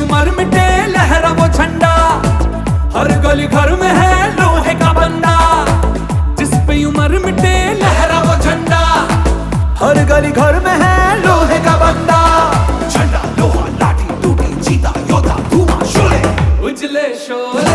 उम्र मिटे लहरा वो झंडा, हर गली घर में है लोहे का बंदा। जिस पे उम्र मिटे लहरा वो झंडा, हर गली घर में है लोहे का बंदा। झंडा लोहा लाठी टूटी चीता योद्धा धुआं शोले उजले शोले।